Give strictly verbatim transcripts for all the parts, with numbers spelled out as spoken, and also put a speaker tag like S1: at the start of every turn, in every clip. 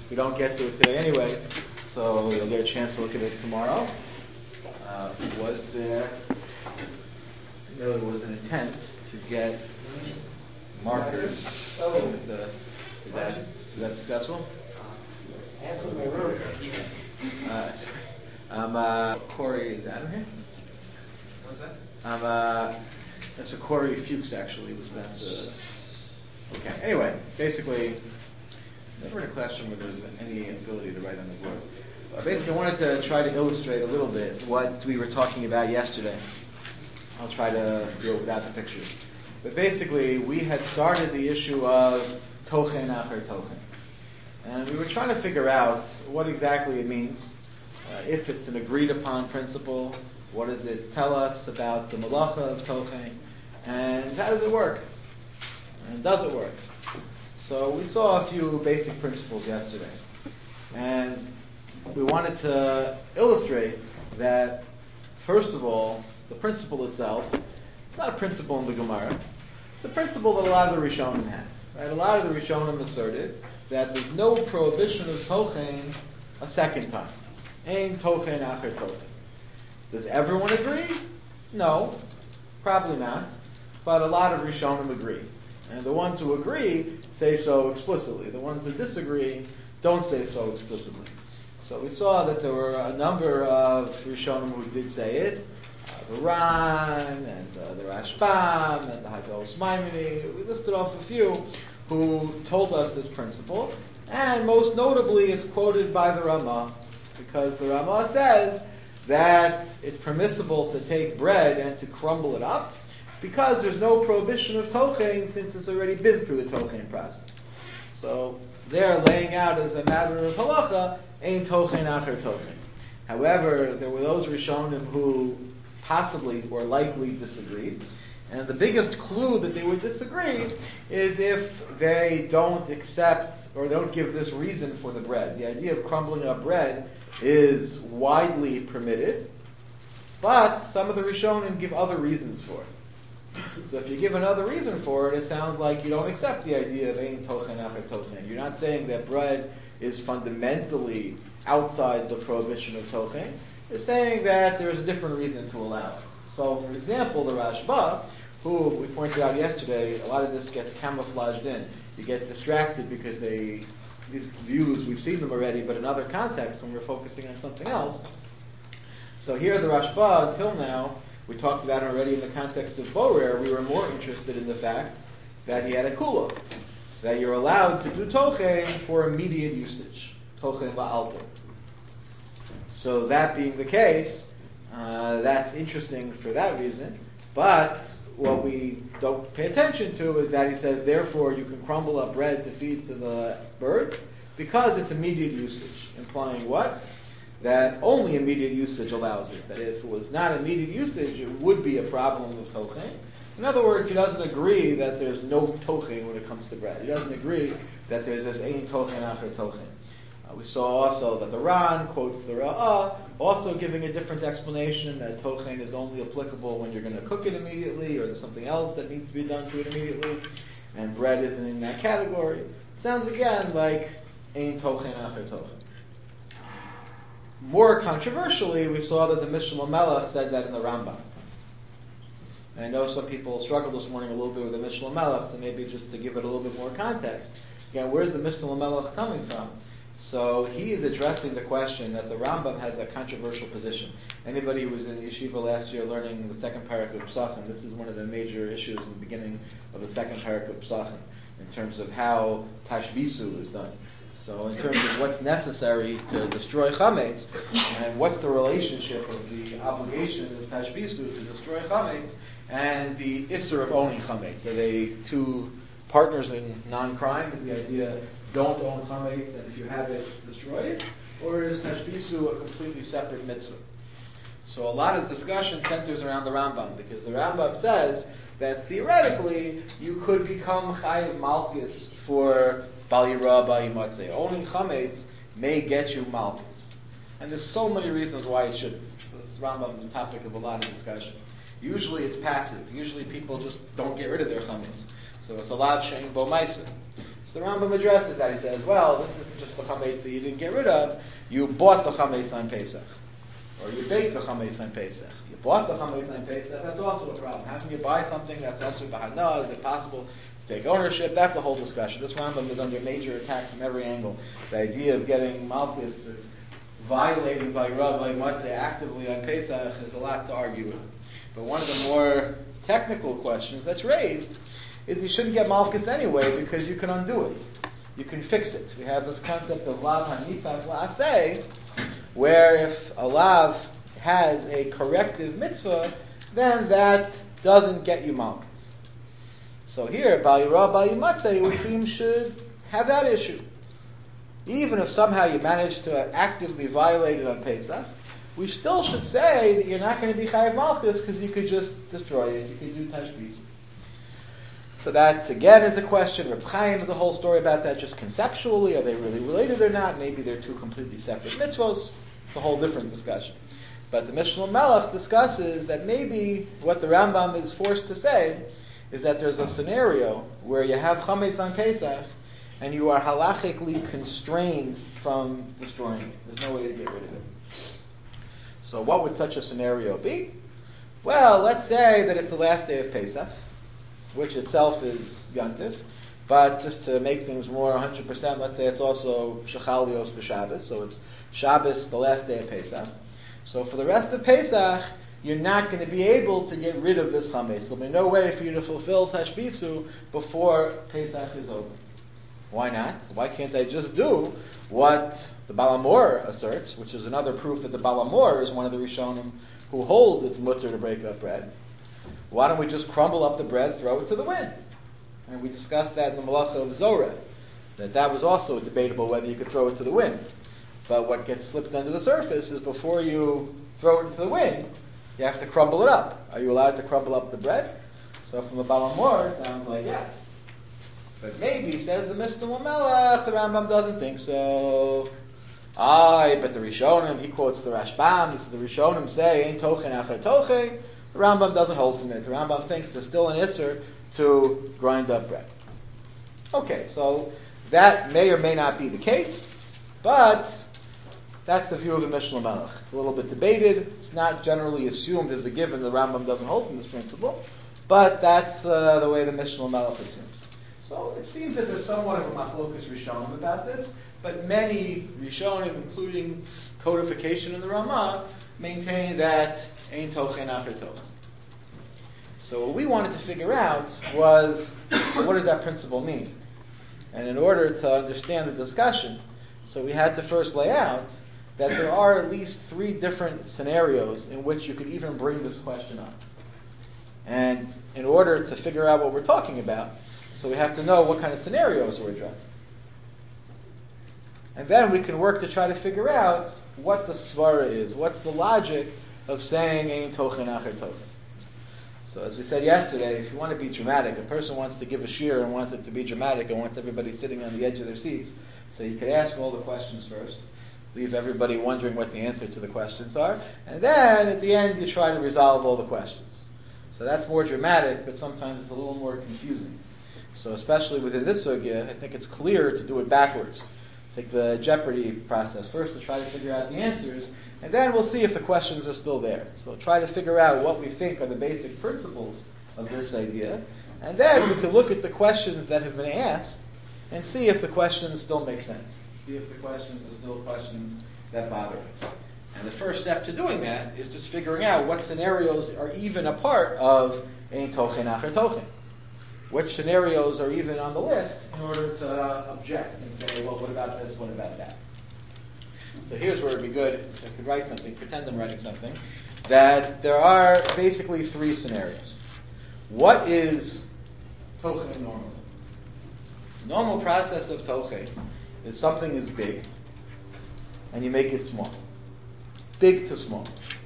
S1: we don't get to it today anyway, so you'll get a chance to look at it tomorrow. Uh, was there, there was an intent to get markers. Oh, is, uh, is, that, is that successful? Uh, sorry. Um, uh, Corey, is Adam here?
S2: What's that?
S1: Um, uh, that's a Corey Fuchs actually was meant to. Okay. Anyway, basically, never in a classroom where there's any ability to write on the board. Uh, basically, I wanted to try to illustrate a little bit what we were talking about yesterday. I'll try to do it without the pictures. But basically, we had started the issue of tochen acher tochen. And we were trying to figure out what exactly it means, uh, if it's an agreed upon principle, what does it tell us about the malacha of tochen, and how does it work? And does it work? So we saw a few basic principles yesterday. And we wanted to illustrate that, first of all, the principle itself, it's not a principle in the Gemara. It's a principle that a lot of the Rishonim had. Right? A lot of the Rishonim asserted that there's no prohibition of tochen a second time. Ein tochen acher tochen. Does everyone agree? No, probably not. But a lot of Rishonim agree. And the ones who agree say so explicitly. The ones who disagree don't say so explicitly. So we saw that there were a number of Rishonim who did say it. Uh, the Ran, and uh, the Rashbam, and the Hagos Maimoni. We listed off a few who told us this principle. And most notably, it's quoted by the Ramah, because the Ramah says that it's permissible to take bread and to crumble it up, because there's no prohibition of tochen since it's already been through the tochen process. So they're laying out as a matter of halacha, ein tochen acher tochen. However, there were those Rishonim who possibly or likely disagreed. And the biggest clue that they would disagree is if they don't accept or don't give this reason for the bread. The idea of crumbling up bread is widely permitted, but some of the Rishonim give other reasons for it. So if you give another reason for it, it sounds like you don't accept the idea of ein tochen acher tochen. You're not saying that bread is fundamentally outside the prohibition of tochen. You're saying that there's a different reason to allow it. So, for example, the Rashba, who we pointed out yesterday, a lot of this gets camouflaged in. You get distracted because they, these views, we've seen them already, but in other contexts when we're focusing on something else. So here the Rashba, until now, we talked about it already in the context of Borer, we were more interested in the fact that he had a kula, that you're allowed to do tochen for immediate usage, tochen la'alta. So that being the case, uh, that's interesting for that reason, but what we don't pay attention to is that he says, therefore you can crumble up bread to feed to the birds because it's immediate usage, implying what? That only immediate usage allows it. That if it was not immediate usage, it would be a problem with tochen. In other words, he doesn't agree that there's no tochen when it comes to bread. He doesn't agree that there's this ein tochen acher tochen. Uh, we saw also that the Ran quotes the Ra'ah, also giving a different explanation that tochen is only applicable when you're going to cook it immediately, or there's something else that needs to be done to it immediately, and bread isn't in that category. Sounds again like ein tochen acher tochen. More controversially, we saw that the Mishnah Melech said that in the Rambam. And I know some people struggled this morning a little bit with the Mishnah Melech, so maybe just to give it a little bit more context. Again, where's the Mishnah Melech coming from? So he is addressing the question that the Rambam has a controversial position. Anybody who was in Yeshiva last year learning the second parak of Psachim, this is one of the major issues in the beginning of the second parak of Psachim, in terms of how Tashbisu is done. So in terms of what's necessary to destroy chametz, and what's the relationship of the obligation of tashbisu to destroy chametz and the isser of owning chametz? Are they two partners in non-crime? Is the idea don't own chametz, and if you have it, destroy it? Or is tashbisu a completely separate mitzvah? So a lot of discussion centers around the Rambam, because the Rambam says that theoretically you could become chayiv malchus for Bal Yirah, Bal Yimatzeh. Owning chametz may get you malchus. And there's so many reasons why it shouldn't. So this Rambam is a topic of a lot of discussion. Usually it's passive. Usually people just don't get rid of their chametz. So it's a lav she'ein bo ma'aseh. So the Rambam addresses that. He says, well, this isn't just the chametz that you didn't get rid of. You bought the chametz on Pesach. Or you baked the chametz on Pesach. You bought the chametz on Pesach. That's also a problem. How can you buy something that's also b'hana? Is it possible to take ownership? That's a whole discussion. This Rambam is under major attack from every angle. The idea of getting malchus, or violating by Rav, by Matzeh actively on Pesach is a lot to argue with. But one of the more technical questions that's raised is you shouldn't get malchus anyway because you can undo it. You can fix it. We have this concept of lav hanitach la'aseh, where if a lav has a corrective mitzvah, then that doesn't get you malchus. So here, Bal Yirah, Bal Yimatzeh, it would seem, should have that issue. Even if somehow you manage to actively violate it on Pesach, we still should say that you're not going to be chayav malchus because you could just destroy it. You could do tashbis. So that, again, is a question. Reb Chaim has a whole story about that just conceptually. Are they really related or not? Maybe they're two completely separate mitzvos. It's a whole different discussion. But the Mishnah Melech discusses that maybe what the Rambam is forced to say is that there's a scenario where you have chametz on Pesach and you are halachically constrained from destroying it. There's no way to get rid of it. So what would such a scenario be? Well, let's say that it's the last day of Pesach, which itself is Yontif, but just to make things more one hundred percent, let's say it's also Shechalios b'Shabbos, so it's Shabbos, the last day of Pesach. So for the rest of Pesach, you're not going to be able to get rid of this chametz. There'll be no way for you to fulfill tashbisu before Pesach is over. Why not? Why can't I just do what the Baal HaMor asserts, which is another proof that the Baal HaMor is one of the Rishonim who holds it's mutter to break up bread? Why don't we just crumble up the bread, throw it to the wind? And we discussed that in the Malacha of Zorah, that that was also debatable whether you could throw it to the wind. But what gets slipped under the surface is before you throw it into the wind, you have to crumble it up. Are you allowed to crumble up the bread? So from the Baal HaMor, it sounds like yes. But maybe, says the Mishnah Melech, the Rambam doesn't think so. Aye, but the Rishonim, he quotes the Rashbam, the Rishonim say, Ein tochen acher tochen. The Rambam doesn't hold from it. The Rambam thinks there's still an isser to grind up bread. Okay, so that may or may not be the case, but that's the view of the Mishnah Melech. It's a little bit debated. It's not generally assumed as a given. The Rambam doesn't hold from this principle, but that's uh, the way the Mishnah Melech assumes. So it seems that there's somewhat of a machlokas Rishonim about this, but many Rishonim, including codification in the Ramah, maintain that ein tochen acher tochen. So what we wanted to figure out was, what does that principle mean? And in order to understand the discussion, so we had to first lay out that there are at least three different scenarios in which you could even bring this question up. And in order to figure out what we're talking about, so we have to know what kind of scenarios we're addressing. And then we can work to try to figure out what the svara is, what's the logic of saying ein tochen acher tochen. So as we said yesterday, if you want to be dramatic, a person wants to give a shir and wants it to be dramatic and wants everybody sitting on the edge of their seats, so you could ask all the questions first, leave everybody wondering what the answer to the questions are, and then at the end you try to resolve all the questions. So that's more dramatic, but sometimes it's a little more confusing. So especially within this sugya, I think it's clearer to do it backwards. Take the Jeopardy process first to try to figure out the answers, and then we'll see if the questions are still there. So try to figure out what we think are the basic principles of this idea, and then we can look at the questions that have been asked and see if the questions still make sense. See if the questions are still questions that bother us. And the first step to doing that is just figuring out what scenarios are even a part of ein tochen acher tochen. Which scenarios are even on the list in order to uh, object and say, well, what about this, what about that? So here's where it would be good if I could write something, pretend I'm writing something, that there are basically three scenarios. What is tochen normally? The normal process of tochen is something is big, and you make it small. Big to small.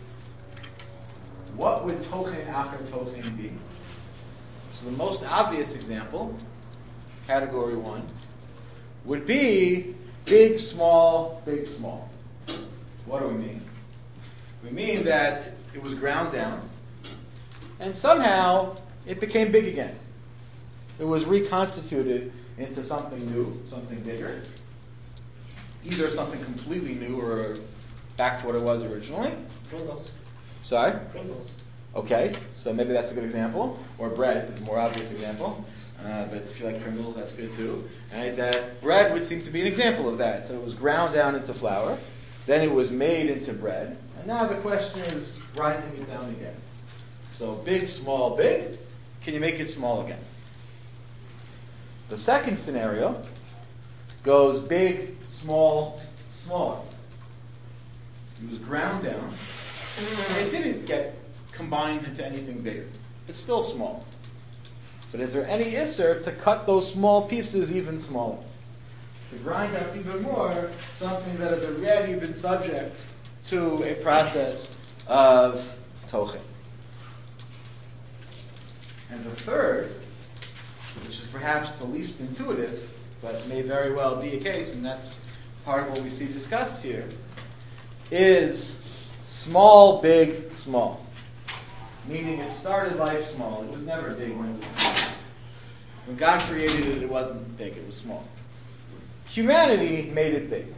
S1: What would tochen acher tochen be? So the most obvious example, category one, would be big, small, big, small. What do we mean? We mean that it was ground down, and somehow it became big again. It was reconstituted into something new, something bigger. Either something completely new or back to what it was originally.
S3: Pringles.
S1: Sorry?
S3: Pringles.
S1: Okay, so maybe that's a good example. Or bread is a more obvious example. Uh, but if you like Pringles, that's good too. Right? That bread would seem to be an example of that. So it was ground down into flour, then it was made into bread, and now the question is grinding it down again. So big, small, big. Can you make it small again? The second scenario goes big, small, smaller. It was ground down, and it didn't get combined into anything bigger. It's still small. But is there any isser to cut those small pieces even smaller? To grind up even more something that has already been subject to a process of tochen. And the third, which is perhaps the least intuitive, but may very well be a case, and that's part of what we see discussed here, is small, big, small. Meaning it started life small. It was never big when it was big. When God created it, it wasn't big, it was small. Humanity made it big.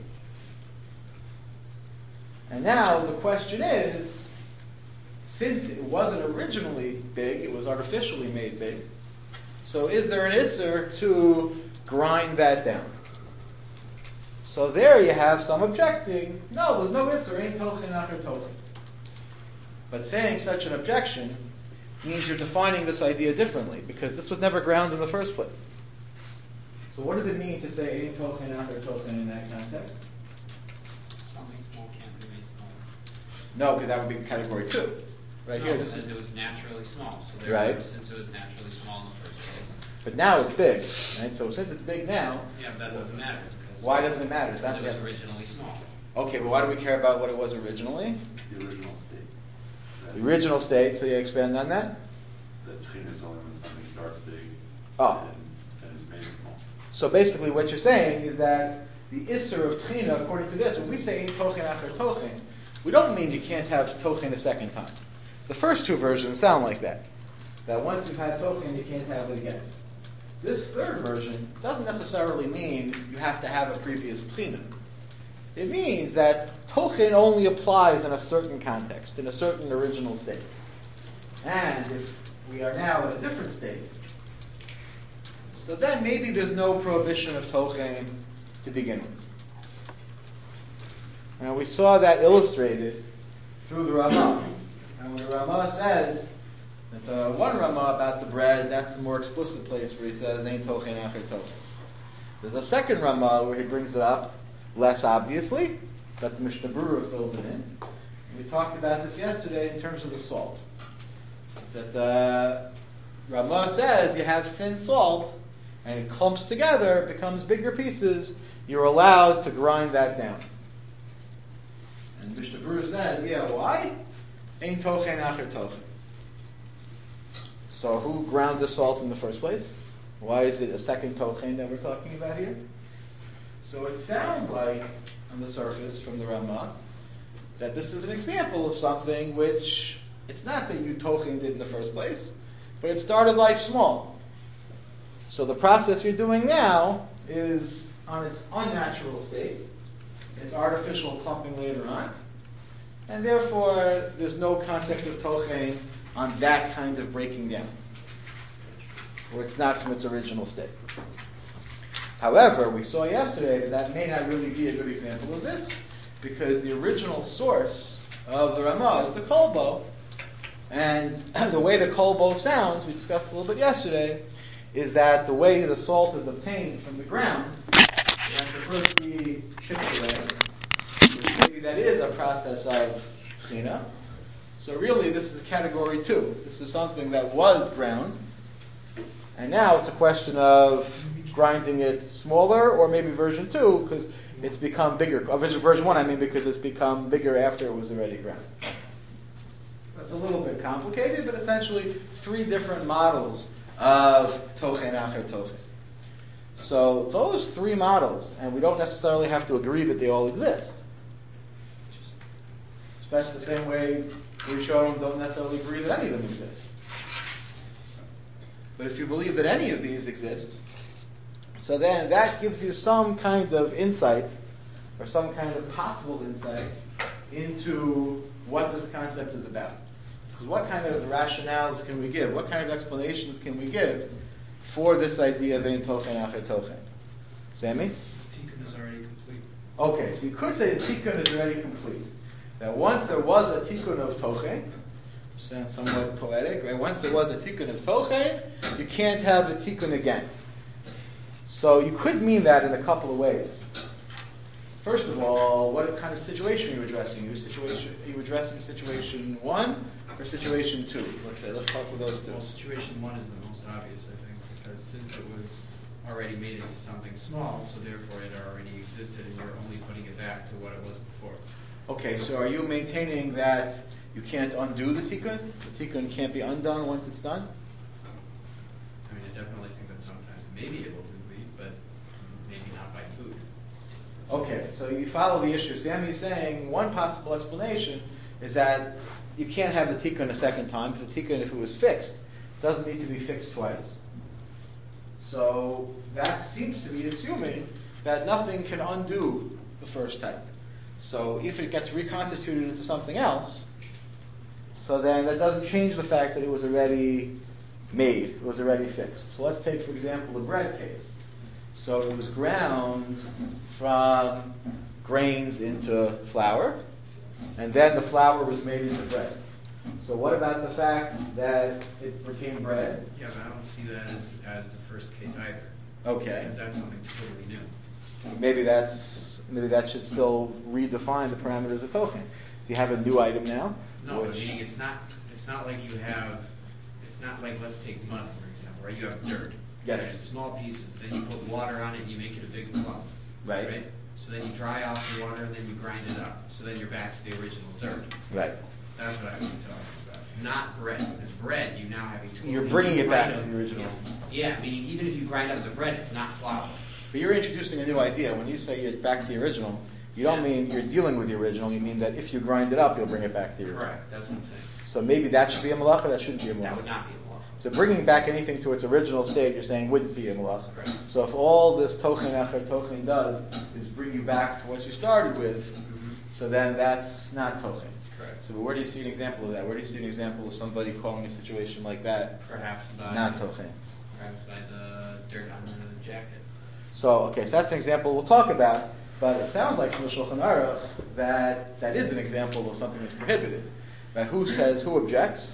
S1: And now the question is, since it wasn't originally big, it was artificially made big, so is there an isser to grind that down? So there you have some objecting, no, there's no isser, ain't tochen after tochen. But saying such an objection means you're defining this idea differently, because this was never ground in the first place. So what does it mean to say ein tochen after tochen in that context?
S4: Something small can't be made smaller.
S1: No, because that would be category two. Right
S4: no,
S1: here, this
S4: because
S1: is
S4: it was naturally small. So therefore,
S1: right.
S4: Since it was naturally small in the first place.
S1: But now it's big, right? So since it's big now,
S4: Yeah, but that doesn't matter. Because
S1: why doesn't it matter? It's
S4: Because
S1: not
S4: it was
S1: yet-
S4: originally small.
S1: Okay, but why do we care about what it was originally?
S5: The original state.
S1: The original state. So you expand on that.
S5: The tchina is only when something starts big.
S1: Oh.
S5: And then it's made small.
S1: So basically, what you're saying is that the isser of tchina, according to this, when we say ein tochen after tochen, we don't mean you can't have tochen a second time. The first two versions sound like that. That once you've had tochen, you can't have it again. This third version doesn't necessarily mean you have to have a previous tchina. It means that tochen only applies in a certain context, in a certain original state. And if we are now in a different state, so then maybe there's no prohibition of tochen to begin with. Now we saw that illustrated through the Ramah. And when the Ramah says that the one Ramah about the bread, that's the more explicit place where he says ein tochen acher tochen. There's a second Ramah where he brings it up less obviously, but the Mishnah Berurah fills it in. And we talked about this yesterday in terms of the salt. That the Ramah says you have thin salt, and it clumps together, it becomes bigger pieces, you're allowed to grind that down. And Mishnah Berurah says, yeah, why? Ein tochen acher tochen. So who ground the salt in the first place? Why is it a second tochen that we're talking about here? So it sounds like, on the surface from the Ramah, that this is an example of something which, it's not that you tochened it in the first place, but it started life small. So the process you're doing now is on its unnatural state. It's artificial clumping later on. And therefore, there's no concept of tochen on that kind of breaking down, or it's not from its original state. However, we saw yesterday that that may not really be a good example of this, because the original source of the Ramah is the kolbo, and the way the kolbo sounds, we discussed a little bit yesterday, is that the way the salt is obtained from the ground, you have to first be chipped away. Maybe that is a process of tchina. So really, this is category two. This is something that was ground, and now it's a question of grinding it smaller, or maybe version two, because it's become bigger. Uh, version, version one, I mean, because it's become bigger after it was already ground. It's a little bit complicated, but essentially three different models of tochen acher tochen. So those three models, and we don't necessarily have to agree that they all exist. Especially the same way we've shown don't necessarily agree that any of them exist. But if you believe that any of these exist, So then that gives you some kind of insight, or some kind of possible insight, into what this concept is about. Because what kind of rationales can we give? What kind of explanations can we give for this idea of ein tochen acher tochen? Sammy?
S4: Tikkun is already complete.
S1: Okay, so you could say the tikkun is already complete. That once there was a tikkun of tochen, sounds somewhat poetic, right? Once there was a tikkun of tochen, you can't have the tikkun again. So you could mean that in a couple of ways. First of all, what kind of situation are you addressing? Are you, situation, are you addressing situation one or situation two? Let's say, let's talk with those two.
S4: Well, situation one is the most obvious, I think, because since it was already made into something small, so therefore it already existed, and you're only putting it back to what it was before.
S1: Okay, so are you maintaining that you can't undo the tikkun? The tikkun can't be undone once it's done?
S4: I mean, I definitely think that sometimes maybe it will be, but maybe not by food.
S1: Okay, so you follow the issue. Sammy is saying one possible explanation is that you can't have the tikkun a second time, because the tikkun, if it was fixed, doesn't need to be fixed twice. So that seems to be assuming that nothing can undo the first type. So if it gets reconstituted into something else, so then that doesn't change the fact that it was already made, it was already fixed. So let's take, for example, the bread case. So it was ground from grains into flour, and then the flour was made into bread. So what about the fact that it became bread?
S4: Yeah, but I don't see that as, as the first case either.
S1: Okay.
S4: Because that's something totally new.
S1: Maybe that's maybe that should still redefine the parameters of tochen. So you have a new item now.
S4: No,
S1: which,
S4: meaning it's not, it's not like you have, it's not like, let's take mud, for example, right? You have dirt.
S1: Yes.
S4: And it's small pieces, then you put water on it and you make it a big lump.
S1: Right.
S4: So then you dry off the water and then you grind it up. So then you're back to the original dirt.
S1: Right.
S4: That's what I was talking about. Not bread. Because bread, you now have a totally
S1: You're bringing it back
S4: grind
S1: to
S4: up-
S1: the original.
S4: Yes. Yeah, meaning even if you grind up the bread, it's not flour.
S1: But you're introducing a new idea. When you say you're back to the original, you don't
S4: Yeah.
S1: mean you're dealing with the original. You mean that if you grind it up, you'll bring it back to the original.
S4: Correct, that's what I'm saying.
S1: So maybe that should be a malacha, that shouldn't be a malacha.
S4: That would not be a malacha.
S1: So bringing back anything to its original state, you're saying wouldn't be a malacha.
S4: Correct.
S1: So if all this tochen acher tochen does is bring you back to what you started with,
S4: Mhm.
S1: so then that's not tochen.
S4: Correct.
S1: So where do you see an example of that? Where do you see an example of somebody calling a situation like that
S4: Perhaps by,
S1: not tochen?
S4: perhaps by the dirt on the jacket.
S1: So, okay, so that's an example we'll talk about, but it sounds like from the Shulchan Aruch that that is an example of something that's prohibited. Right? Who says, who objects?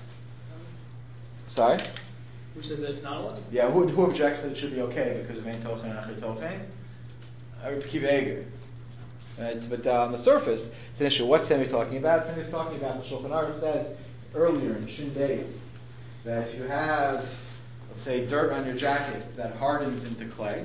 S1: Sorry?
S3: Who says that it's not allowed?
S1: Yeah, who, who objects that it should be okay because of ein tochen acher tochen? Rabbi Akiva Eiger. Right, but uh, on the surface, it's an issue. What's Semi talking about? Semi's talking about, the Shulchan Aruch says earlier in Shin Beis, that if you have, let's say, dirt on your jacket that hardens into clay,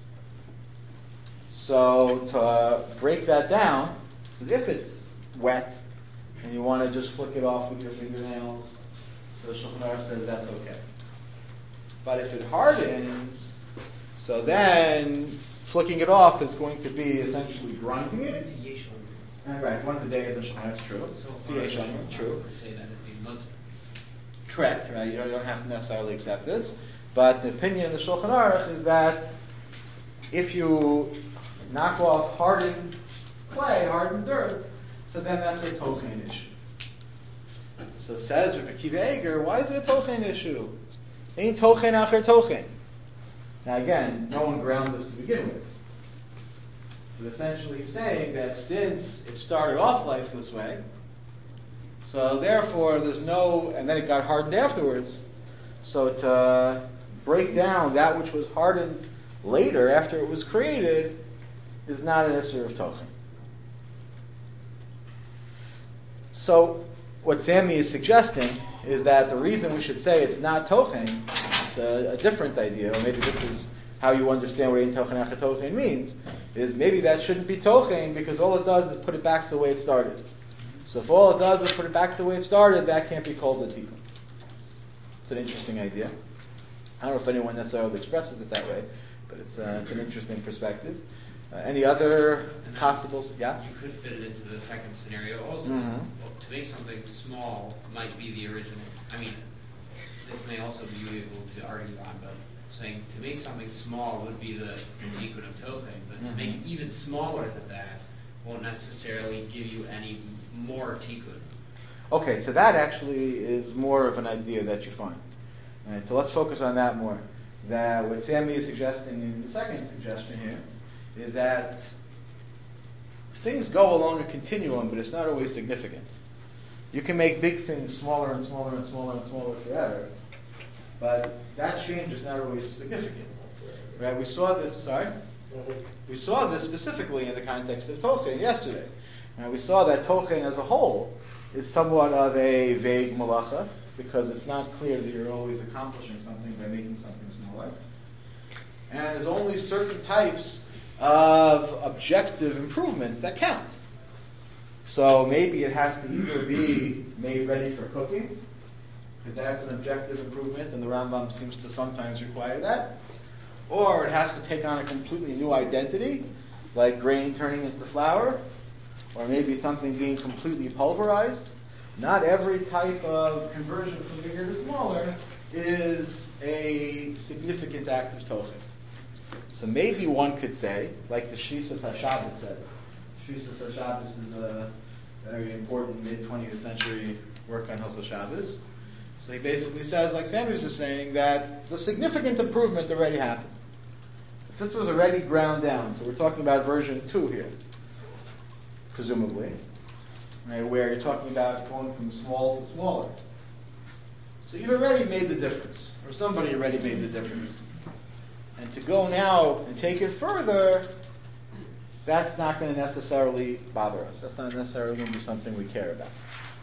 S1: so to uh, break that down, if it's wet and you want to just flick it off with your fingernails, so the Shulchan Aruch says that's okay. But if it hardens, so then flicking it off is going to be essentially grinding it.
S4: It's a yesh
S1: Uh, right, one of the days in Shulchan Aruch, true.
S4: So
S1: T H
S4: far,
S1: Shulchan,
S4: I
S1: true.
S4: would say that it'd be mutter.
S1: Correct, right? You don't, you don't have to necessarily accept this. But the opinion of the Shulchan Aruch is that if you knock off hardened clay, hardened dirt, so then that's a tochen issue. So says Rabbi Akiva Eiger, why is it a tochen issue? Ain't tochen acher tochen. Now again, no one ground this to begin with. But essentially he's saying that since it started off life this way, so therefore there's no, and then it got hardened afterwards, so to break down that which was hardened later after it was created is not an issur of tochen. So what Sammy is suggesting is that the reason we should say it's not tochen, it's a, a different idea, or maybe this is how you understand what ein tochen acher tochen means, is maybe that shouldn't be tochen because all it does is put it back to the way it started. So if all it does is put it back to the way it started, that can't be called a tikkun. It's an interesting idea. I don't know if anyone necessarily expresses it that way, but it's, uh, it's an interesting perspective. Uh, any other
S4: And then
S1: possibles? Yeah?
S4: You could fit it into the second scenario also.
S1: Mhm.
S4: Well, to make something small might be the original. I mean, this may also be able to argue on, but saying to make something small would be the tikkun of tochen, but to make it
S1: Mhm.
S4: even smaller than that won't necessarily give you any more tikkun.
S1: Okay, so that actually is more of an idea that you find. All right, so let's focus on that more. That what Sammy is suggesting in the second suggestion here is that things go along a continuum, but it's not always significant. You can make big things smaller and smaller and smaller and smaller forever, but that change is not always significant. Right? We saw this, sorry? We saw this specifically in the context of Tochen yesterday. Right? We saw that Tochen as a whole is somewhat of a vague malacha, because it's not clear that you're always accomplishing something by making something smaller. And there's only certain types of objective improvements that count. So maybe it has to either be made ready for cooking, because that's an objective improvement, and the Rambam seems to sometimes require that. Or it has to take on a completely new identity, like grain turning into flour, or maybe something being completely pulverized. Not every type of conversion from bigger to smaller is a significant act of tochen. So maybe one could say, like the Shvisas HaShabbos says. Shvisas HaShabbos is a very important mid-twentieth century work on Hilchos Shabbos. So he basically says, like Sammy was just saying, that the significant improvement already happened. If this was already ground down, so we're talking about version two here, presumably, right, where you're talking about going from small to smaller. So you've already made the difference, or somebody already made the difference. And to go now and take it further, that's not going to necessarily bother us. That's not necessarily going to be something we care about.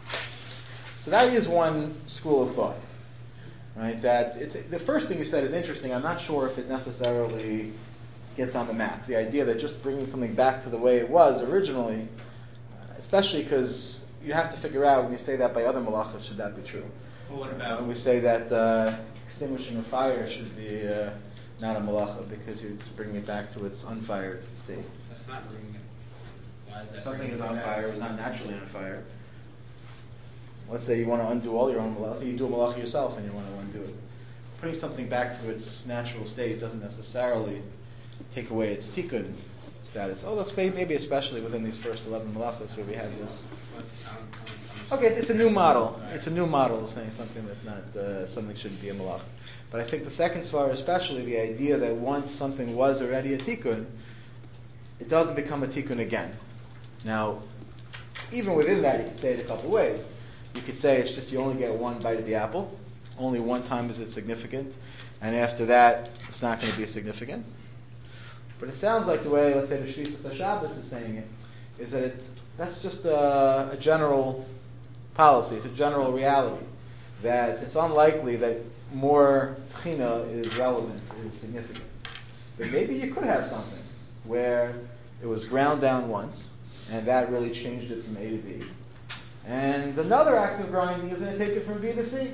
S1: So that is one school of thought, right? That it's the first thing you said is interesting. I'm not sure if it necessarily gets on the map. The idea that just bringing something back to the way it was originally, especially because you have to figure out when you say that by other malachas, should that be true?
S4: Well, what about
S1: when we say that uh, extinguishing a fire should be uh, not a malacha because you're just bringing it back to its unfired state?
S4: that's not bringing it. Why is that?
S1: Something
S4: bringing
S1: is
S4: it
S1: on
S4: back?
S1: fire, it's not naturally on fire. Let's say you want to undo all your own malacha, you do a malacha yourself and you want to undo it. Putting something back to its natural state doesn't necessarily take away its tikkun status. Oh, that's maybe especially within these first eleven malachas where we have this.
S4: What's- I'm- I'm- I'm-
S1: Okay, it's a new model. It's a new model saying something that's not, uh, something shouldn't be a malach. But I think the second svar, especially the idea that once something was already a tikkun, it doesn't become a tikkun again. Now, even within that, you could say it a couple ways. You could say it's just you only get one bite of the apple. Only one time is it significant. And after that, it's not going to be significant. But it sounds like the way, let's say, the Shvisas HaShabbos is saying it, is that it, that's just a, a general policy, it's a general reality, that it's unlikely that more tchina is relevant, is significant. But maybe you could have something where it was ground down once, and that really changed it from A to B. And another act of grinding is going to take it from B to C.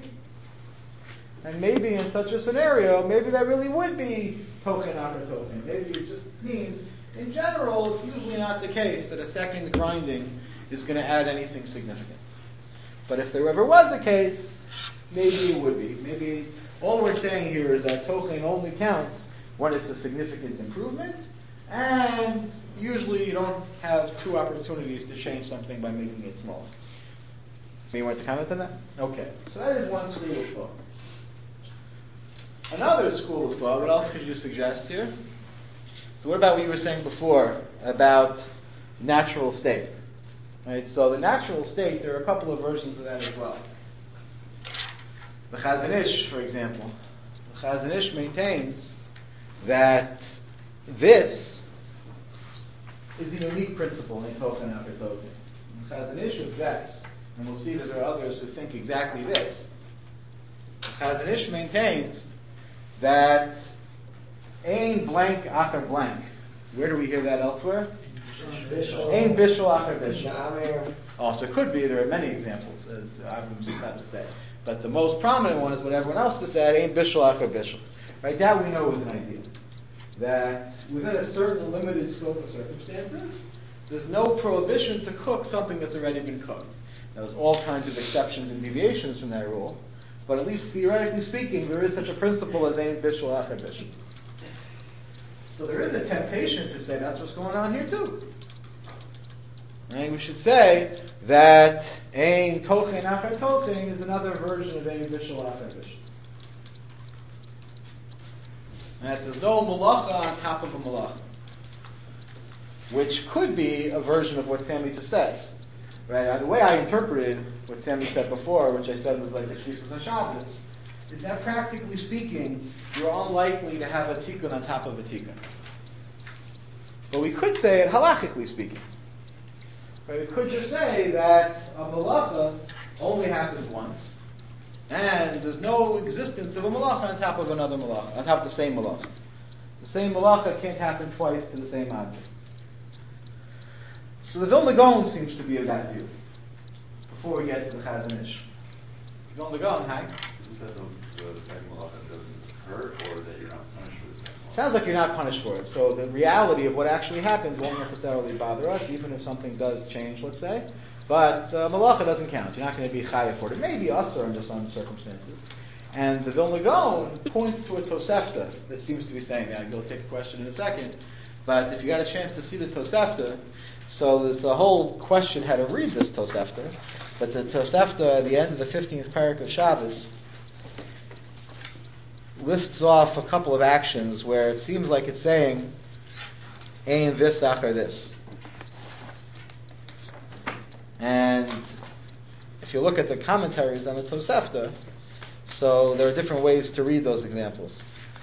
S1: And maybe in such a scenario, maybe that really would be tochen after tochen. Maybe it just means, in general, it's usually not the case that a second grinding is going to add anything significant. But if there ever was a case, maybe it would be. Maybe all we're saying here is that tochen only counts when it's a significant improvement, and usually you don't have two opportunities to change something by making it smaller. You want to comment on that? Okay. So that is one school of thought. Another school of thought, what else could you suggest here? So what about what you were saying before about natural state? Right? So the natural state, there are a couple of versions of that as well. The Chazon Ish, for example. The Chazon Ish maintains that this is a unique principle in tochen after tochen. The Chazon Ish objects, and we'll see that there are others who think exactly this. The Chazon Ish maintains that ein blank acher blank. Where do we hear that elsewhere? Ein bishul acher bishul. Also, it could be, there are many examples, as Avram about to say. But the most prominent one is what everyone else just said, ein bishul acher bishul. Right, that we know is an idea. That within a certain limited scope of circumstances, there's no prohibition to cook something that's already been cooked. Now, there's all kinds of exceptions and deviations from that rule. but at least theoretically speaking, there is such a principle as ein bishul acher bishul. So there is a temptation to say that's what's going on here too. Right? We should say that ein tochen acher tochen is another version of ein bishul acher bishul. And that there's no malacha on top of a malacha, which could be a version of what Sammy just said. Right? The way I interpreted what Sammy said before, which I said was like the Shvisas HaShabbos, is that practically speaking, you're unlikely to have a tikkun on top of a tikkun. But we could say it halachically speaking. Right? We could just say that a malacha only happens once, and there's no existence of a malacha on top of another malacha, on top of the same malacha. The same malacha can't happen twice to the same object. So the Vilna Gaon seems to be of that view, before we get to the Chazon Ish. Vilna Gaon, hi?
S5: Isn't that the, the second malacha doesn't occur, or that you're not punished for the second malacha?
S1: Sounds like you're not punished for it. So the reality of what actually happens won't necessarily bother us, even if something does change, let's say. But uh, malacha doesn't count. You're not going to be chayav for it. It may be usher under some circumstances. And the Vilna Gaon points to a Tosefta that seems to be saying that. You'll take a question in a second. But if you got a chance to see the Tosefta, so there's a whole question how to read this Tosefta. But the Tosefta at the end of the fifteenth parak of Shabbos lists off a couple of actions where it seems like it's saying, ein this achar this. And if you look at the commentaries on the Tosefta, so there are different ways to read those examples.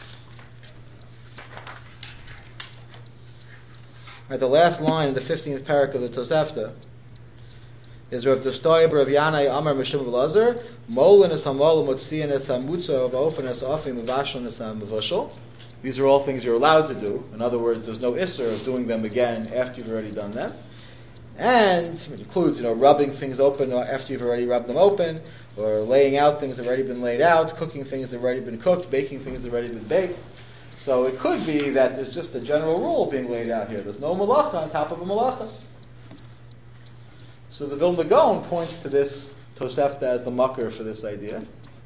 S1: Right, the last line in the fifteenth parak of the Tosefta is Rav Dostoy Rav Yanai Amar Mishum B'Lazar Molin es Hamol Motzian es Hamutza V'Ofen es Afim V'Vashon es Hamavashol. These are all things you're allowed to do. In other words, there's no isser of doing them again after you've already done them. And it includes, you know, rubbing things open after you've already rubbed them open, or laying out things that have already been laid out, cooking things that have already been cooked, baking things that have already been baked. So it could be that there's just a general rule being laid out here. There's no malacha on top of a malacha. So the Vilna Gaon points to this Tosefta as the makar for this idea.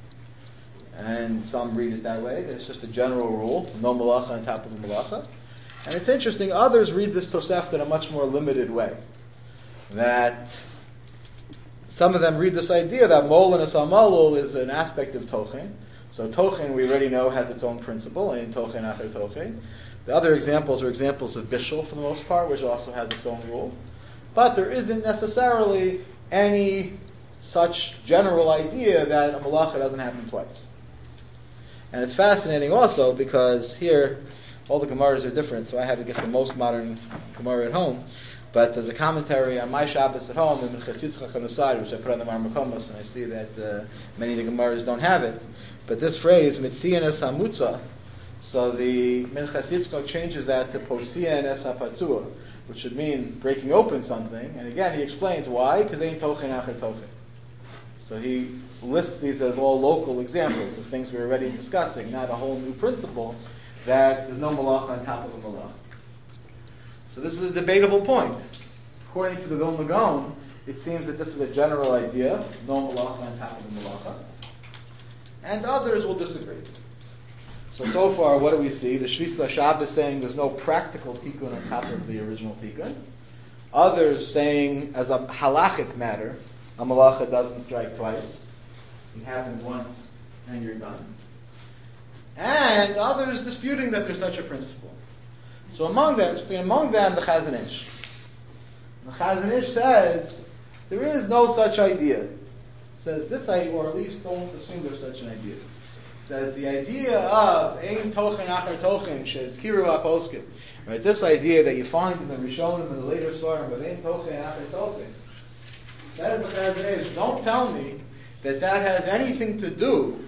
S1: And some read it that way. It's just a general rule, no malacha on top of a malacha. And it's interesting, others read this Tosefta in a much more limited way. That some of them read this idea that molin as amalul is an aspect of tochen. So tochen, we already know, has its own principle, ein tochen acher tochen. The other examples are examples of bishul for the most part, which also has its own rule. But there isn't necessarily any such general idea that a malacha doesn't happen twice. And it's fascinating also because here all the Gemaras are different, so I have, I guess, the most modern Gemara at home. But there's a commentary on my Shabbos at home, in Minchas Yitzchak HaNusari, which I put on the Marmakomos, and I see that uh, many of the Gemaras don't have it. But this phrase, Mitzian es Hamutza, so the Minchas Yitzchak changes that to Posian es Hapatzua, which should mean breaking open something. And again, he explains why, because they ain't tochen acher tochen. So he lists these as all local examples of things we were already discussing, not a whole new principle that there's no malach on top of a malach. So this is a debatable point. According to the Vilna Gaon, it seems that this is a general idea, no malacha on top of the malacha. And others will disagree. So, so far, what do we see? The Shvisas HaShabbos is saying there's no practical tikkun on top of the original tikkun. Others saying, as a halachic matter, a malacha doesn't strike twice. It happens once and you're done. And others disputing that there's such a principle. So among them, among them, the Chazon Ish. The Chazon Ish says there is no such idea. Says this idea, or at least don't assume there's such an idea. Says the idea of ein tochen acher tochen shezkiru aposkim. Right, this idea that you find in the Rishonim and the later Svarim of ein tochen acher tochen. Says the Chazon Ish, don't tell me that that has anything to do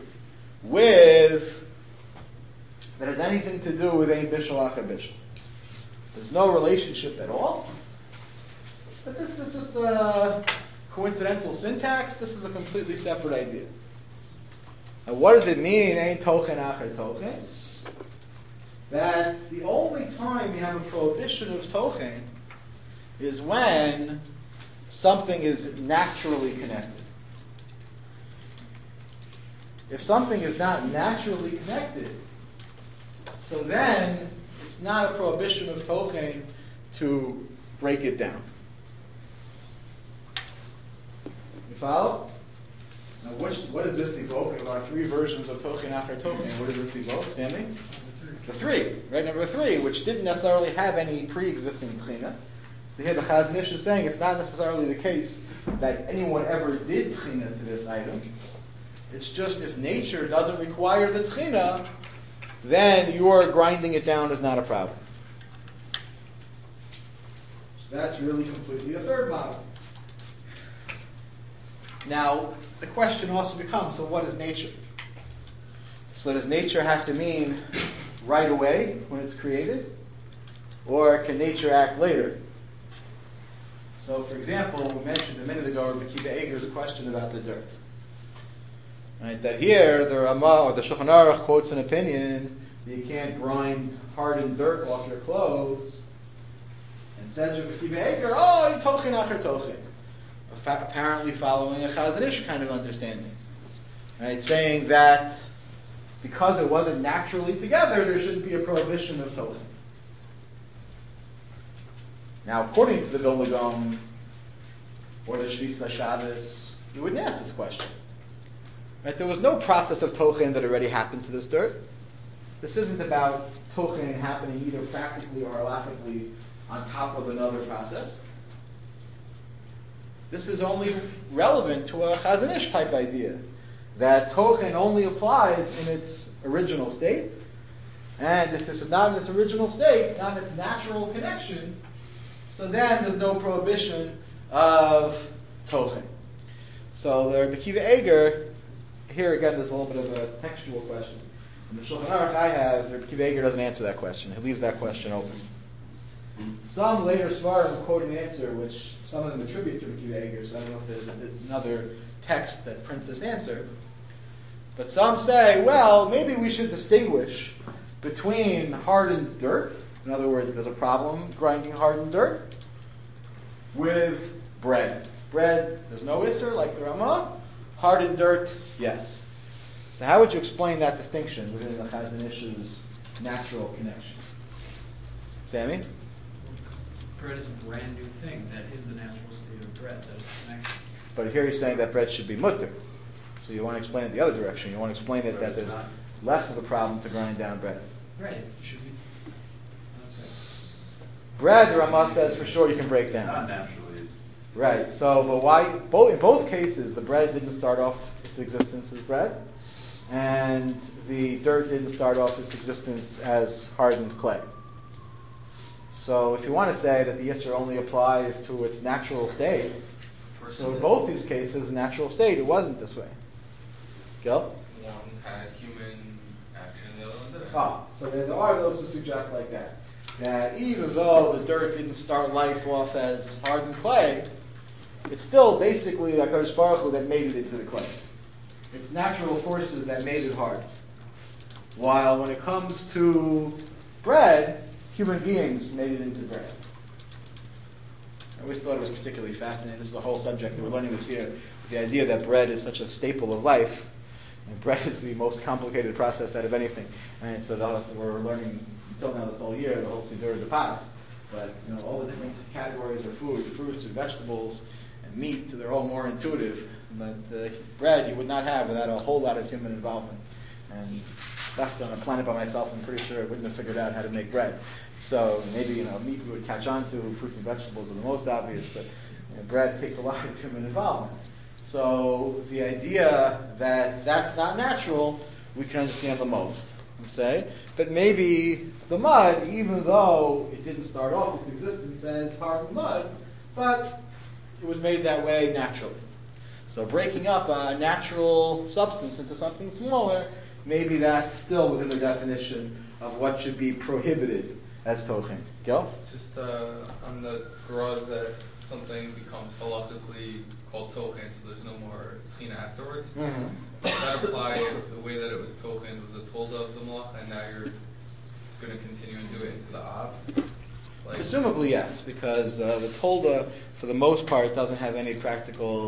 S1: with that has anything to do with ein bishul acher bishul. There's no relationship at all. But this is just a coincidental syntax. This is a completely separate idea. And what does it mean, ein tochen acher tochen? That the only time you have a prohibition of tochen is when something is naturally connected. if something is not naturally connected, so then it's not a prohibition of tochen to break it down. You follow? Now, which, what does this evoke? There are three versions of tochen achar tochen. What does this evoke, Sammy? The three, right? Number three, which didn't necessarily have any pre-existing tchina. So here the Chazon Ish is saying it's not necessarily the case that anyone ever did tchina to this item. It's just if nature doesn't require the tchina, then your grinding it down is not a problem. So that's really completely a third model. Now, the question also becomes, so what is nature? So does nature have to mean right away when it's created? Or can nature act later? So, for example, we mentioned a minute ago, Rabbi Akiva Eiger's question about the dirt. Right, that here, the Ramah or the Shulchan Aruch quotes an opinion that you can't grind hardened dirt off your clothes. And says Rabbi Akiva Eiger, oh, you tochen achar tochen. Apparently following a Chazon Ish kind of understanding. Right, saying that because it wasn't naturally together, there shouldn't be a prohibition of tochen. Now, according to the Vilna Gaon or the Shvisa Shabbos, you wouldn't ask this question. Right? There was no process of tochen that already happened to this dirt. This isn't about tochen happening either practically or halachically on top of another process. This is only relevant to a Chazon Ish type idea, that tochen only applies in its original state, and if this is not in its original state, not in its natural connection, so then there's no prohibition of tochen. So the Rabbi Akiva Eiger, here again there's a little bit of a textual question. In the Shulchan Aruch I have, Rabbi Akiva Eiger doesn't answer that question. He leaves that question open. Some later Svarim quote an answer which some of them attribute to Rabbi Akiva Eiger, so I don't know if there's another text that prints this answer. But some say, well, maybe we should distinguish between hardened dirt, in other words, there's a problem grinding hardened dirt, with bread. Bread, there's no isser, like the Ramah. Hardened dirt, yes. So how would you explain that distinction within the Chazon Ish's natural connection? Sammy?
S4: Bread is a brand new thing. That is the natural state of bread. That is connected.
S1: But here he's saying that bread should be mutter. So you want to explain it the other direction. You want to explain it that there's less of a problem to grind down bread.
S4: Right. It should be.
S1: Bread, the Ramah says for sure you can break
S5: It's
S1: down.
S5: not naturally. It's,
S1: Right. So, but why? Both in both cases, the bread didn't start off its existence as bread, and the dirt didn't start off its existence as hardened clay. So, if you want to say that the Yisr only applies to its natural state, so in both these cases, natural state, it wasn't this way. Gil?
S2: One had human action, the other one didn't.
S1: Ah, so there are those who suggest like that. That even though the dirt didn't start life off as hardened clay, it's still basically like HaKadosh Baruch Hu that made it into the clay. It's natural forces that made it hard. While when it comes to bread, human beings made it into bread. I always thought it was particularly fascinating. This is a whole subject that we're learning this year. The idea that bread is such a staple of life. And bread is the most complicated process out of anything. And so that's what we're learning until now this whole year, the whole Siddur of the Pas. But you know, all the different categories of food, fruits and vegetables and meat, they're all more intuitive. But uh, bread you would not have without a whole lot of human involvement. And left on a planet by myself, I'm pretty sure I wouldn't have figured out how to make bread. So maybe, you know, meat we would catch on to, fruits and vegetables are the most obvious, but you know, bread takes a lot of human involvement. So the idea that that's not natural, we can understand the most. And say, but maybe the mud, even though it didn't start off its existence as hardened mud, but it was made that way naturally. So breaking up a natural substance into something smaller, maybe that's still within the definition of what should be prohibited as tochen. Gil?
S2: Just uh, on the garage that something becomes halachically called tochen, so there's no more tina afterwards.
S1: Mm-hmm.
S2: Does that apply if the way that it was tochen was a tolda of the malach, and now you're going to continue and do it into the ab? Like,
S1: Presumably yes, because uh, the tolda, for the most part, doesn't have any practical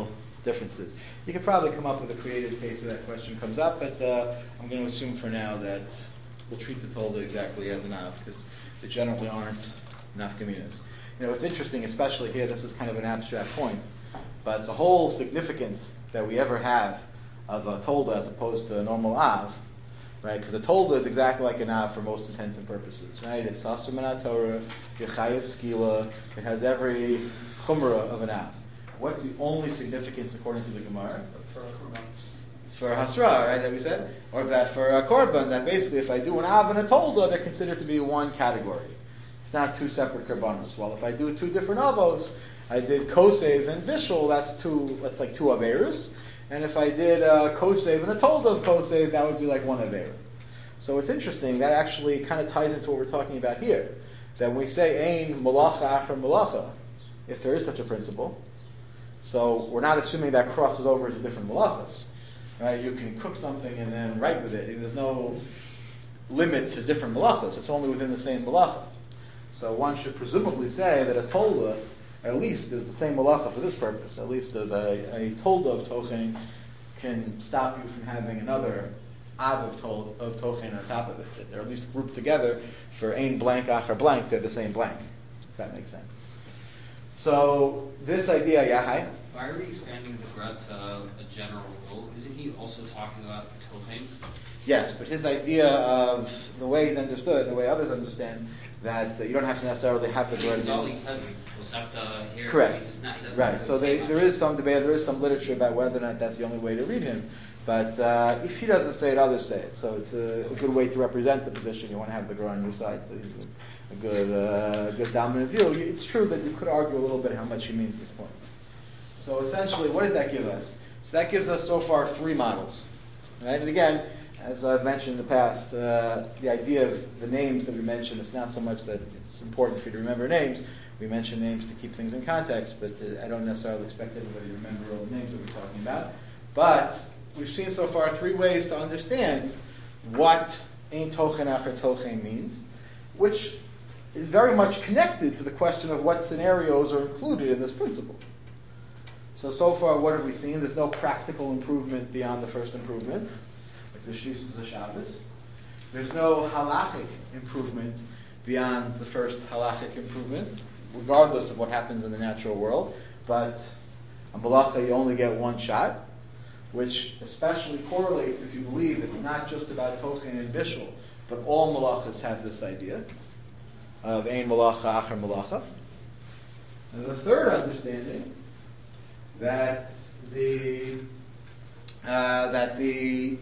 S1: differences. You could probably come up with a creative case where that question comes up, but uh, I'm going to assume for now that we'll treat the tolda exactly as an av, because they generally aren't nafkaminas. You know, it's interesting, especially here, this is kind of an abstract point, but the whole significance that we ever have of a tolda as opposed to a normal av, right? Because a tolda is exactly like an av for most intents and purposes, right? It's asur min Torah, yechayev skila, it has every chumrah of an av. What's the only significance according to the Gemara? It's for hasra, right, that we said? Or that for a korban, that basically if I do an av and a tolda, they're considered to be one category. It's not two separate korbanos. Well, if I do two different avos, I did kosev and bishul, that's two, that's like two averos. And if I did uh, kosev and a tolda of kosev, that would be like one avera. So it's interesting, that actually kind of ties into what we're talking about here. That when we say ein malacha achar malacha, if there is such a principle, so we're not assuming that crosses over to different malachas. Right? You can cook something and then write with it. And there's no limit to different malachas. It's only within the same malacha. So one should presumably say that a tolda, at least, is the same malacha for this purpose. At least the, the, a tolda of tochen can stop you from having another av of, tol, of tochen on top of it. They're at least grouped together for ein blank achar blank. They're the same blank. If that makes sense. So this idea, Yahai.
S6: Why are we expanding the Gra to a general rule? Isn't he also talking about tochen?
S1: Yes, but his idea of the way he's understood, the way others understand, that uh, you don't have to necessarily have the Gra.
S6: Because all he says is Tosefta here.
S1: Correct.
S6: It's not, he
S1: right. So they,
S6: much.
S1: there is some debate, there is some literature about whether or not that's the only way to read him. But uh, if he doesn't say it, others say it. So it's a, a good way to represent the position. You want to have the Gra on your side, so he's a, a good, uh, good dominant view. It's true that you could argue a little bit how much he means this point. So essentially, what does that give us? So that gives us so far three models. Right? And again, as I've mentioned in the past, uh, the idea of the names that we mentioned, it's not so much that it's important for you to remember names. We mention names to keep things in context, but uh, I don't necessarily expect everybody to remember all the names that we're talking about. But we've seen so far three ways to understand what ein tochen achar tochen means, which is very much connected to the question of what scenarios are included in this principle. So, so far, what have we seen? There's no practical improvement beyond the first improvement, like the Shis of Shabbos. There's no halachic improvement beyond the first halachic improvement, regardless of what happens in the natural world. But on malacha, you only get one shot, which especially correlates if you believe it's not just about tochen and bishul, but all malachas have this idea of ein malacha achar malacha. And the third understanding that the uh, that the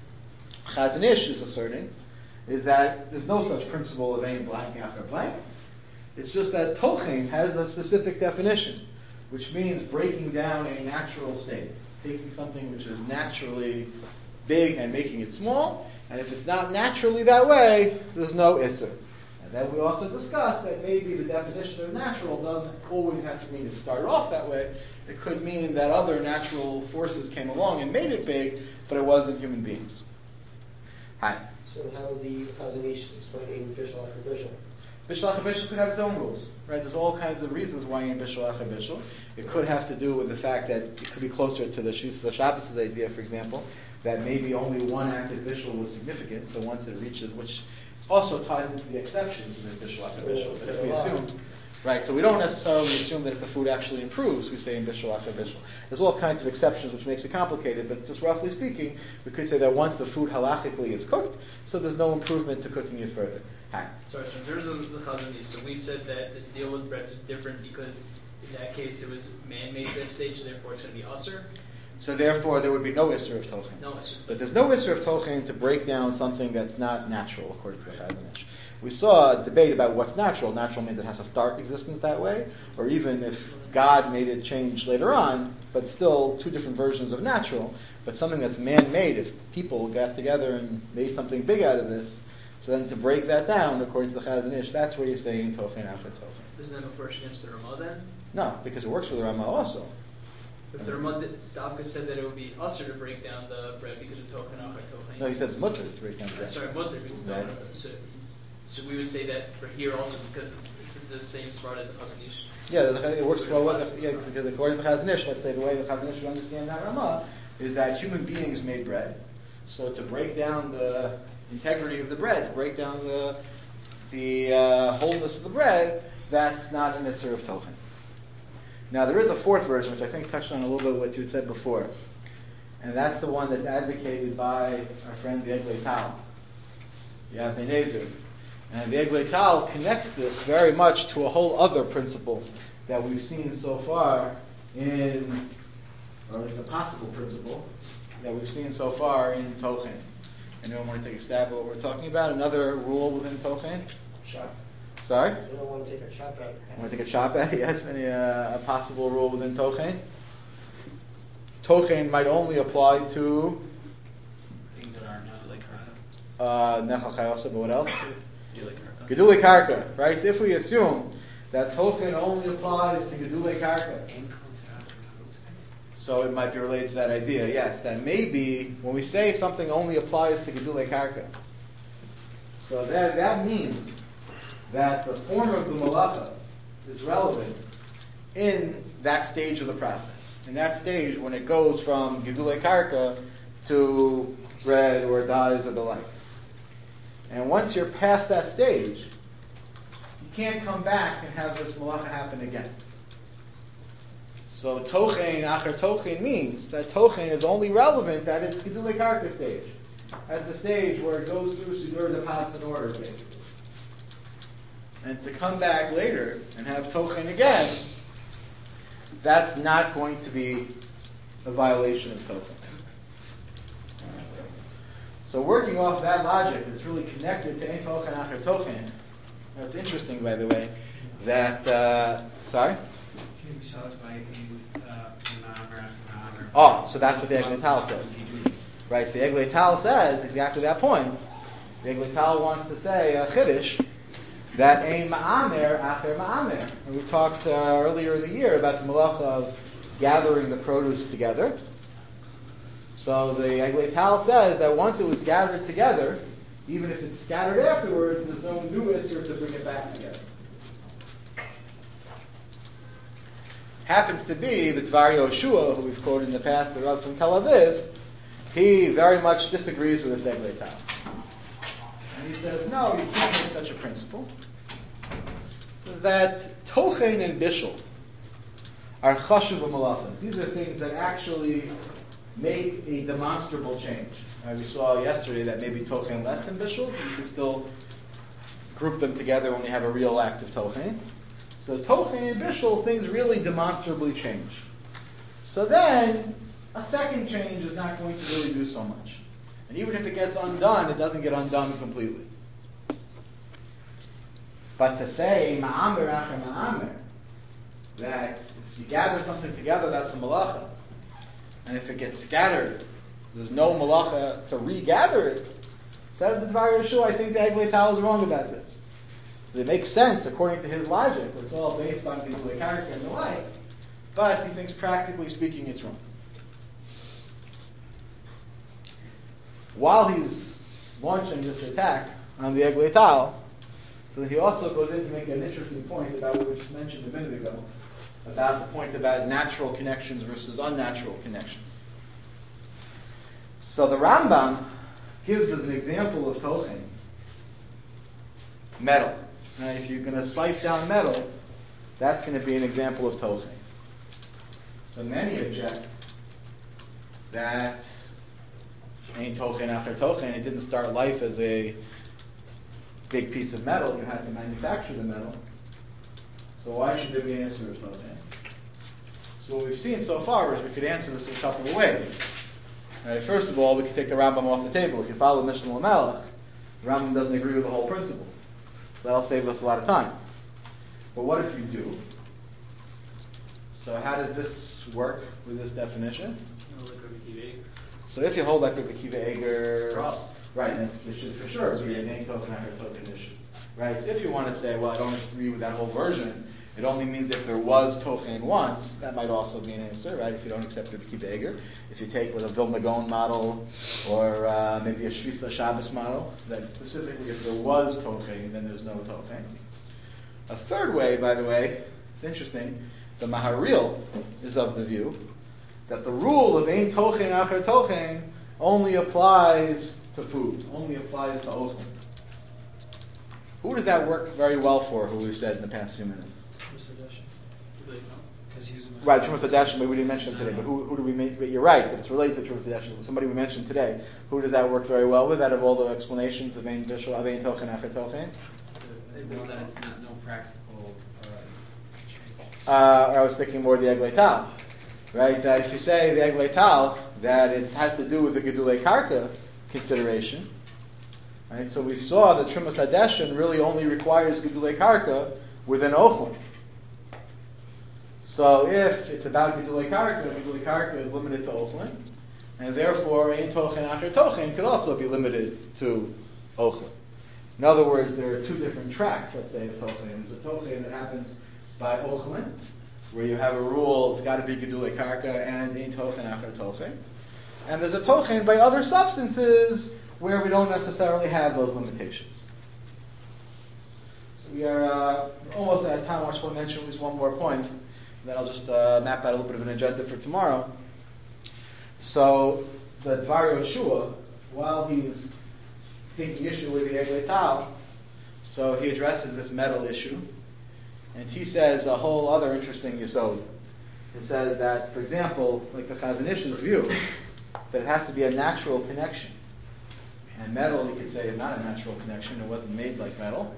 S1: Chazon Ish is asserting is that there's no such principle of ein blank achar blank. It's just that tochen has a specific definition, which means breaking down a natural state, taking something which is naturally big and making it small, and if it's not naturally that way, there's no isser. And then we also discussed that maybe the definition of natural doesn't always have to mean it started off that way. It could mean that other natural forces came along and made it big, but it wasn't human beings. Hi.
S7: So how the Chazon Ish explaining bishul achar bishul?
S1: Bishul achar bishul could have its own rules, right? There's all kinds of reasons why in bishul achar bishul. It could have to do with the fact that it could be closer to the Shis Shabbos' idea, for example, that maybe only one act of bishul was significant. So once it reaches, which also ties into the exceptions in the bishul achar bishul. But if we assume, right? So we don't necessarily assume that if the food actually improves, we say in bishul achar bishul. There's all kinds of exceptions, which makes it complicated. But just roughly speaking, we could say that once the food halachically is cooked, so there's no improvement to cooking it further. Hi.
S3: Sorry, so in terms of the Chazon Ish, so we said that the deal with bread is different because in that case it was man-made bread stage, so therefore it's going to be usher.
S1: So therefore, there would be no isser of tochen.
S3: No usher.
S1: But there's no isser of tochen to break down something that's not natural, according to the Chazon Ish. We saw a debate about what's natural. Natural means it has to start existence that way, or even if God made it change later on, but still two different versions of natural. But something that's man-made, if people got together and made something big out of this, so then to break that down, according to the Chazon Ish, that's where you're saying tochen achar tochen.
S3: Doesn't that go first against the Ramah then?
S1: No, because it works for the Ramah also.
S3: If the Ramah, the Avka said that it would be usher to break down the bread because of tochen achar tochen.
S1: No, he says mutter to break down the bread.
S3: Sorry, mutter because
S1: Right.
S3: so, so we would say that for here also because the same smart as the Chazon Ish.
S1: Yeah, the, it works well with the, yeah, because according to the Chazon Ish, let's say the way the Chazon Ish would understand that Ramah is that human beings made bread. So to break down the integrity of the bread, to break down the the uh, wholeness of the bread, that's not an Isser of Tochen. Now there is a fourth version, which I think touched on a little bit of what you had said before. And that's the one that's advocated by our friend the Eglei Tal, Yavnei Nezer. And the Eglei Tal connects this very much to a whole other principle that we've seen so far in, or at least a possible principle, that we've seen so far in Tochen. Anyone want to take a stab at what we're talking about? Another rule within Tochen?
S7: Chop.
S1: Sorry?
S7: You don't want to take a chop at it.
S1: Want to take a chop at it? Yes. Any uh, a possible rule within Tochen? Tochen might only apply to
S6: Things that aren't not like
S1: uh, Nechal Chayosa, but what else?
S6: Gedulei Karka.
S1: Gedulei Karka, right? So if we assume that Tochen only applies to Gedulei Karka, so it might be related to that idea, yes, that maybe when we say something only applies to Gedulei Karka, so that, that means that the form of the malacha is relevant in that stage of the process. In that stage, when it goes from Gedulei Karka to bread or dyes or the like. And once you're past that stage, you can't come back and have this malacha happen again. So Tochen, Acher Tochen means that Tochen is only relevant at its Gedulei Karka stage. At the stage where it goes through Sidur the pass in order, basically. And to come back later and have Tochen again, that's not going to be a violation of Tochen. So working off that logic, it's really connected to Ein Tochen Acher Tochen. Now it's interesting, by the way, that, uh, sorry?
S4: Can you be satisfied in uh, Ma'amer after Ma'amer?
S1: Oh, so that's what the Eglei Tal says. Right, so the Eglei Tal says exactly that point. The Eglei Tal wants to say, a Chiddush, that Ein Ma'amer Acher Ma'amer. And we talked uh, earlier in the year about the malacha of gathering the produce together. So the Eglei Tal says that once it was gathered together, even if it's scattered afterwards, there's no new Isser to bring it back together. Happens to be that Dvar Yoshua, who we've quoted in the past, the Rav from Tel Aviv, he very much disagrees with this Eglei Tal. And he says, no, you can't make such a principle. He says that Tochen and Bishul are chashuv malachas. These are things that actually make a demonstrable change. Uh, we saw yesterday that maybe Tochen less than Bishul, but you can still group them together when you have a real act of Tochen. So Tochen and Bishul, things really demonstrably change. So then, a second change is not going to really do so much. And even if it gets undone, it doesn't get undone completely. But to say, ma'amer acher ma'amer, that if you gather something together, that's a malacha. And if it gets scattered, there's no malacha to regather it. Says the Dvar Yeshua, I think the Eglei Tal is wrong about this. Because it makes sense according to his logic. It's all based on Gedulei Karka and the like. But he thinks practically speaking it's wrong. While he's launching this attack on the Eglei Tal, so he also goes in to make an interesting point about what we just mentioned a minute ago, about the point about natural connections versus unnatural connections. So the Rambam gives as an example of Tochen metal. Now, if you're going to slice down metal, that's going to be an example of Tochen. So many object that Ein Tochen Acher Tochen, it didn't start life as a big piece of metal. You had to manufacture the metal. So why should there be an Isser of Tochen? So what we've seen so far is we could answer this in a couple of ways. Right, first of all, we can take the Rambam off the table. We can follow Mishnah Lamelech. The Rambam doesn't agree with the whole principle. So that'll save us a lot of time. But what if you do? So how does this work with this definition? So if you hold like Rabbi Akiva Eger, right, then it should for sure be an Ein Tochen Acher Tochen issue. Right, so if you want to say, well, I don't agree with that whole version, it only means if there was Tochen once, that might also be an answer, right, if you don't accept Rabbi Akiva Eger. If you take with a Vilna Gaon model, or uh, maybe a Shvisa Shabbos model, that specifically if there was Tochen, then there's no Tochen. A third way, by the way, it's interesting, the Maharil is of the view that the rule of Ein Tochen Acher Tochen only applies to food, only applies to Ochlin. Who does that work very well for, who we've said in the past few minutes? Right, Trumas Hadeshin, but we didn't mention it today. But who, who do we make? But you're right, that it's related to Trumas Hadeshin. Somebody we mentioned today. Who does that work very well with, out of all the explanations of Ein Bishul, of Ein Tochen Acher Tochen?
S4: Well, that it's not, no practical uh,
S1: Uh, or I was thinking more the Eglei Tal. Right, that if you say the Eglei Tal, that it has to do with the Gedulei Karka consideration. Right, so we saw that Trumas Hadeshin really only requires Gedulei Karka within Ochlin. So if it's about Gedulei Karka, Gedulei Karka is limited to Ochlin, and therefore Ein Tochen Acher Tochen could also be limited to Ochlin. In other words, there are two different tracks, let's say, of Tochen. There's a Tochen that happens by Ochlin, where you have a rule, it's got to be Gedulei Karka and Ein Tochen Acher Tochen. And there's a Tochen by other substances where we don't necessarily have those limitations. So we are uh, almost at time. I just want to mention at least one more point. Then I'll just uh, map out a little bit of an agenda for tomorrow. So the Dvar Yoshua, while he's taking issue with the Eglei Tal, so he addresses this metal issue, and he says a whole other interesting yesod. It says that, for example, like the Chazon Ish's view, that it has to be a natural connection. And metal, you could say, is not a natural connection. It wasn't made like metal.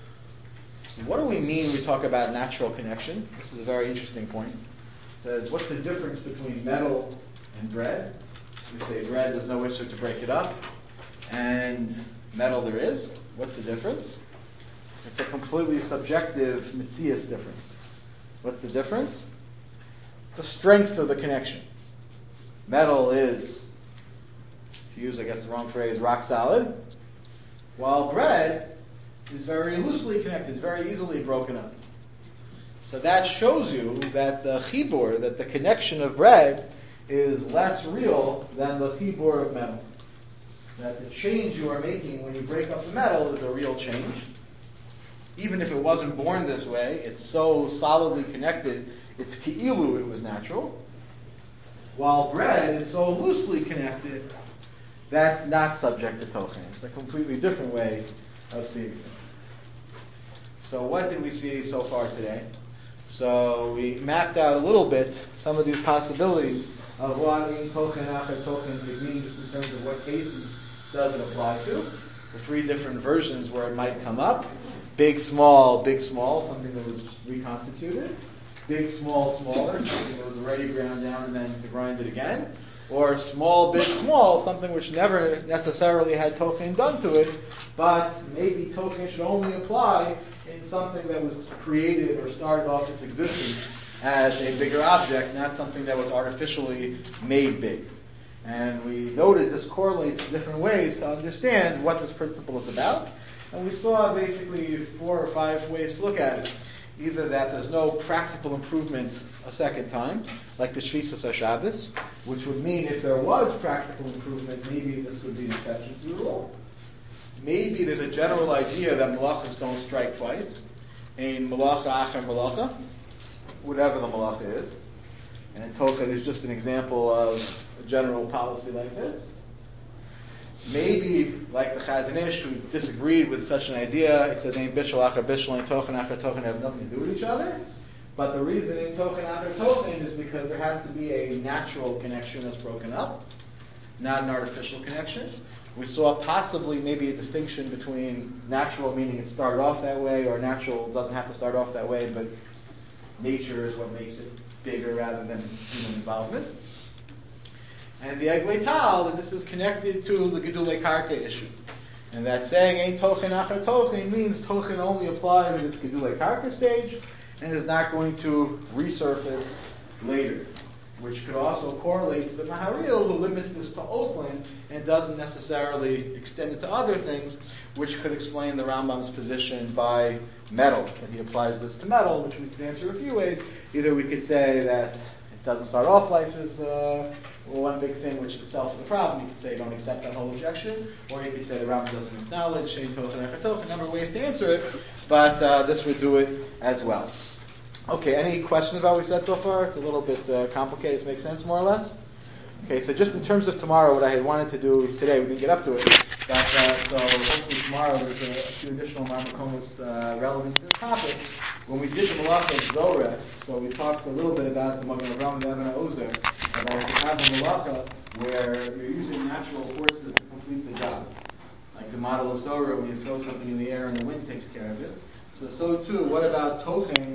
S1: So what do we mean when we talk about natural connection? This is a very interesting point. It says, what's the difference between metal and bread? We say bread, there's no issue to break it up. And metal there is. What's the difference? It's a completely subjective mitzias difference. What's the difference? The strength of the connection. Metal is, to use I guess the wrong phrase, rock solid, while bread is very loosely connected, very easily broken up. So that shows you that the chibur, that the connection of bread is less real than the chibur of metal. That the change you are making when you break up the metal is a real change. Even if it wasn't born this way, it's so solidly connected, it's ki'ilu, it was natural. While bread is so loosely connected, that's not subject to tochen. It's a completely different way of seeing it. So what did we see so far today? So we mapped out a little bit some of these possibilities of what Ein Tochen Acher Tochen could mean just in terms of what cases does it apply to. The three different versions where it might come up. Big, small, big, small, something that was reconstituted. Big, small, smaller, something that was already ground down and then to grind it again. Or small, big, small, something which never necessarily had tochen done to it, but maybe tochen should only apply in something that was created or started off its existence as a bigger object, not something that was artificially made big. And we noted this correlates different ways to understand what this principle is about. And we saw basically four or five ways to look at it. Either that there's no practical improvement a second time, like the Shvisas HaShabbos, which would mean if there was practical improvement, maybe this would be an exception to the rule. Maybe there's a general idea that malachas don't strike twice. Ein malacha acher malacha, whatever the malacha is. And tochen is just an example of a general policy like this. Maybe, like the Chazon Ish, who disagreed with such an idea, he says, Ein bishul acher bishul, Ein tochen acher tochen have nothing to do with each other. But the reason Ein tochen acher tochen is because there has to be a natural connection that's broken up, not an artificial connection. We saw possibly maybe a distinction between natural, meaning it started off that way, or natural doesn't have to start off that way, but nature is what makes it bigger rather than human involvement. And the Eglei Tal, that this is connected to the Gedulei Karka issue. And that saying Ein Tochen Acher Tochen means Tochen only applies in its Gedulei Karka stage and is not going to resurface later, which could also correlate to the Maharil, who limits this to Ochlin and doesn't necessarily extend it to other things, which could explain the Rambam's position by metal, that he applies this to metal, which we could answer a few ways. Either we could say that doesn't start off life as uh, well, one big thing, which itself is a problem. You could say don't accept that whole objection, or you could say the Rambam doesn't acknowledge Shein Tochen Echad Tochen. A number of ways to answer it, but uh, this would do it as well. Okay, any questions about what we said so far? It's a little bit uh, complicated. Does it make sense, more or less? Okay, so just in terms of tomorrow, what I had wanted to do today, we didn't get up to it, but uh, so hopefully tomorrow there's a, a few additional Marmakomas uh, relevant to this topic. When we did the Malacha of Zorah, so we talked a little bit about the Magen Avraham and Even HaOzer, about if you have a Malacha where you're using natural forces to complete the job. Like the model of Zorah, when you throw something in the air and the wind takes care of it. So, so too, what about Tochen?